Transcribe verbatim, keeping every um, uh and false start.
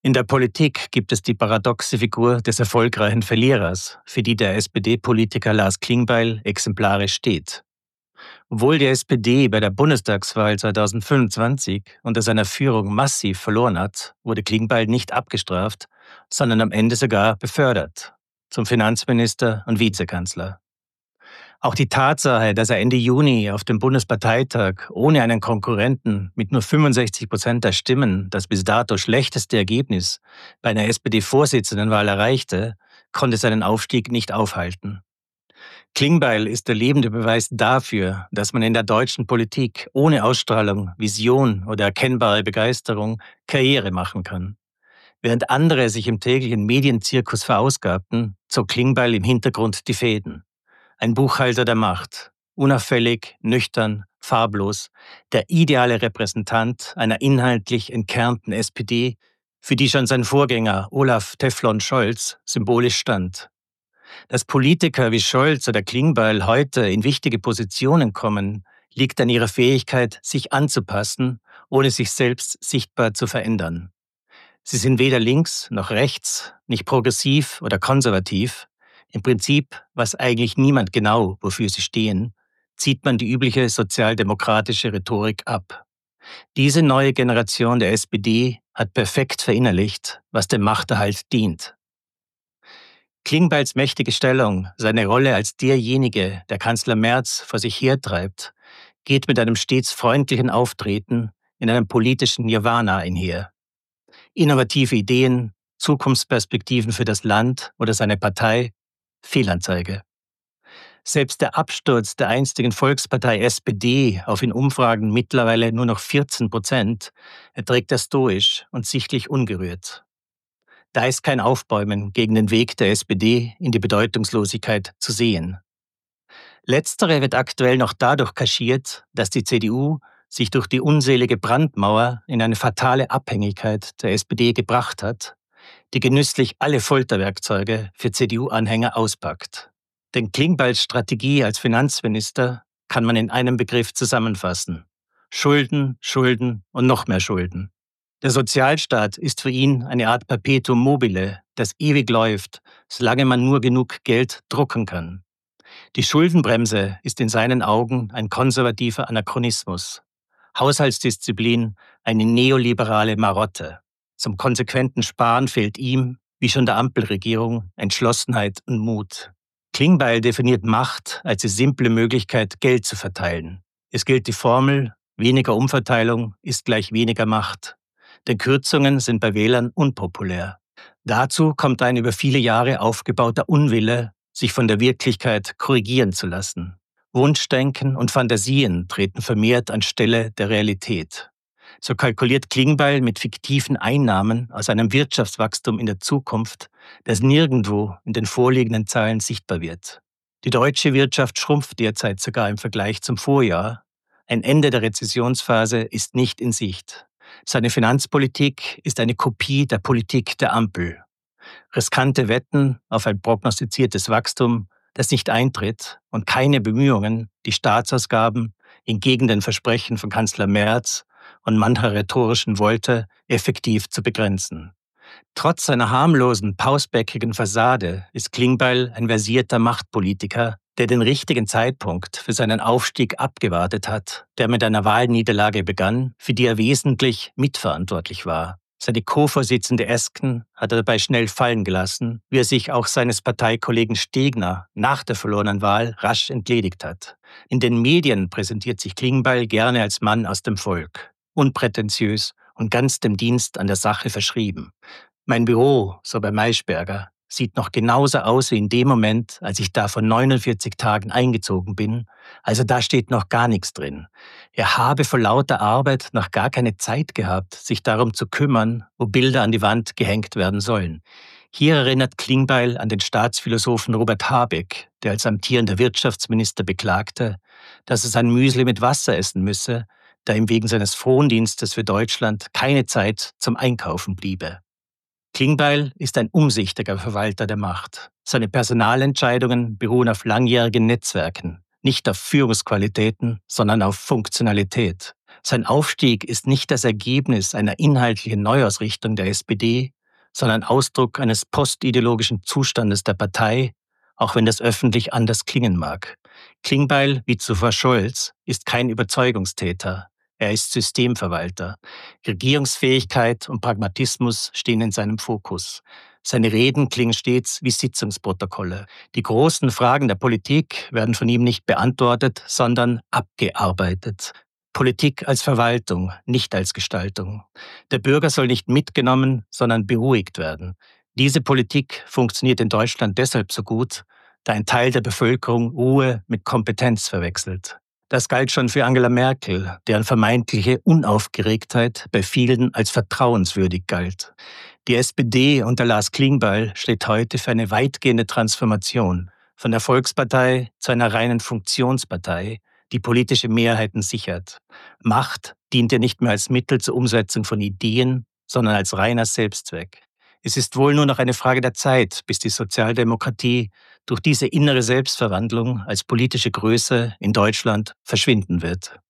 In der Politik gibt es die paradoxe Figur des erfolgreichen Verlierers, für die der S P D-Politiker Lars Klingbeil exemplarisch steht. Obwohl die S P D bei der Bundestagswahl zweitausendfünfundzwanzig unter seiner Führung massiv verloren hat, wurde Klingbeil nicht abgestraft, sondern am Ende sogar befördert zum Finanzminister und Vizekanzler. Auch die Tatsache, dass er Ende Juni auf dem Bundesparteitag ohne einen Konkurrenten mit nur fünfundsechzig Prozent der Stimmen das bis dato schlechteste Ergebnis bei einer S P D-Vorsitzendenwahl erreichte, konnte seinen Aufstieg nicht aufhalten. Klingbeil ist der lebende Beweis dafür, dass man in der deutschen Politik ohne Ausstrahlung, Vision oder erkennbare Begeisterung Karriere machen kann. Während andere sich im täglichen Medienzirkus verausgabten, zog Klingbeil im Hintergrund die Fäden. Ein Buchhalter der Macht, unauffällig, nüchtern, farblos, der ideale Repräsentant einer inhaltlich entkernten S P D, für die schon sein Vorgänger Olaf Teflon Scholz symbolisch stand. Dass Politiker wie Scholz oder Klingbeil heute in wichtige Positionen kommen, liegt an ihrer Fähigkeit, sich anzupassen, ohne sich selbst sichtbar zu verändern. Sie sind weder links noch rechts, nicht progressiv oder konservativ. Im Prinzip weiß eigentlich niemand genau, wofür sie stehen, zieht man die übliche sozialdemokratische Rhetorik ab. Diese neue Generation der S P D hat perfekt verinnerlicht, was dem Machterhalt dient. Klingbeils mächtige Stellung, seine Rolle als derjenige, der Kanzler Merz vor sich hertreibt, geht mit einem stets freundlichen Auftreten in einem politischen Nirvana einher. Innovative Ideen, Zukunftsperspektiven für das Land oder seine Partei, Fehlanzeige. Selbst der Absturz der einstigen Volkspartei S P D auf in Umfragen mittlerweile nur noch vierzehn Prozent erträgt er stoisch und sichtlich ungerührt. Da ist kein Aufbäumen gegen den Weg der S P D in die Bedeutungslosigkeit zu sehen. Letztere wird aktuell noch dadurch kaschiert, dass die C D U sich durch die unselige Brandmauer in eine fatale Abhängigkeit der S P D gebracht hat, die genüsslich alle Folterwerkzeuge für C D U-Anhänger auspackt. Denn Klingbeils Strategie als Finanzminister kann man in einem Begriff zusammenfassen: Schulden, Schulden und noch mehr Schulden. Der Sozialstaat ist für ihn eine Art Perpetuum mobile, das ewig läuft, solange man nur genug Geld drucken kann. Die Schuldenbremse ist in seinen Augen ein konservativer Anachronismus. Haushaltsdisziplin eine neoliberale Marotte. Zum konsequenten Sparen fehlt ihm, wie schon der Ampelregierung, Entschlossenheit und Mut. Klingbeil definiert Macht als die simple Möglichkeit, Geld zu verteilen. Es gilt die Formel, weniger Umverteilung ist gleich weniger Macht. Denn Kürzungen sind bei Wählern unpopulär. Dazu kommt ein über viele Jahre aufgebauter Unwille, sich von der Wirklichkeit korrigieren zu lassen. Wunschdenken und Fantasien treten vermehrt anstelle der Realität. So kalkuliert Klingbeil mit fiktiven Einnahmen aus einem Wirtschaftswachstum in der Zukunft, das nirgendwo in den vorliegenden Zahlen sichtbar wird. Die deutsche Wirtschaft schrumpft derzeit sogar im Vergleich zum Vorjahr. Ein Ende der Rezessionsphase ist nicht in Sicht. Seine Finanzpolitik ist eine Kopie der Politik der Ampel. Riskante Wetten auf ein prognostiziertes Wachstum, das nicht eintritt, und keine Bemühungen, die Staatsausgaben entgegen den Versprechen von Kanzler Merz und mancher rhetorischen Wolte effektiv zu begrenzen. Trotz seiner harmlosen, pausbäckigen Fassade ist Klingbeil ein versierter Machtpolitiker, der den richtigen Zeitpunkt für seinen Aufstieg abgewartet hat, der mit einer Wahlniederlage begann, für die er wesentlich mitverantwortlich war. Seine Co-Vorsitzende Esken hat er dabei schnell fallen gelassen, wie er sich auch seines Parteikollegen Stegner nach der verlorenen Wahl rasch entledigt hat. In den Medien präsentiert sich Klingbeil gerne als Mann aus dem Volk, unprätentiös und ganz dem Dienst an der Sache verschrieben. Mein Büro, so bei Maischberger, sieht noch genauso aus wie in dem Moment, als ich da vor neunundvierzig Tagen eingezogen bin. Also da steht noch gar nichts drin. Er habe vor lauter Arbeit noch gar keine Zeit gehabt, sich darum zu kümmern, wo Bilder an die Wand gehängt werden sollen. Hier erinnert Klingbeil an den Staatsphilosophen Robert Habeck, der als amtierender Wirtschaftsminister beklagte, dass er sein Müsli mit Wasser essen müsse, da ihm wegen seines Frondienstes für Deutschland keine Zeit zum Einkaufen bliebe. Klingbeil ist ein umsichtiger Verwalter der Macht. Seine Personalentscheidungen beruhen auf langjährigen Netzwerken, nicht auf Führungsqualitäten, sondern auf Funktionalität. Sein Aufstieg ist nicht das Ergebnis einer inhaltlichen Neuausrichtung der S P D, sondern Ausdruck eines postideologischen Zustandes der Partei, auch wenn das öffentlich anders klingen mag. Klingbeil, wie zuvor Scholz, ist kein Überzeugungstäter. Er ist Systemverwalter. Regierungsfähigkeit und Pragmatismus stehen in seinem Fokus. Seine Reden klingen stets wie Sitzungsprotokolle. Die großen Fragen der Politik werden von ihm nicht beantwortet, sondern abgearbeitet. Politik als Verwaltung, nicht als Gestaltung. Der Bürger soll nicht mitgenommen, sondern beruhigt werden. Diese Politik funktioniert in Deutschland deshalb so gut, da ein Teil der Bevölkerung Ruhe mit Kompetenz verwechselt. Das galt schon für Angela Merkel, deren vermeintliche Unaufgeregtheit bei vielen als vertrauenswürdig galt. Die S P D unter Lars Klingbeil steht heute für eine weitgehende Transformation von der Volkspartei zu einer reinen Funktionspartei, die politische Mehrheiten sichert. Macht dient ihr nicht mehr als Mittel zur Umsetzung von Ideen, sondern als reiner Selbstzweck. Es ist wohl nur noch eine Frage der Zeit, bis die Sozialdemokratie durch diese innere Selbstverwandlung als politische Größe in Deutschland verschwinden wird.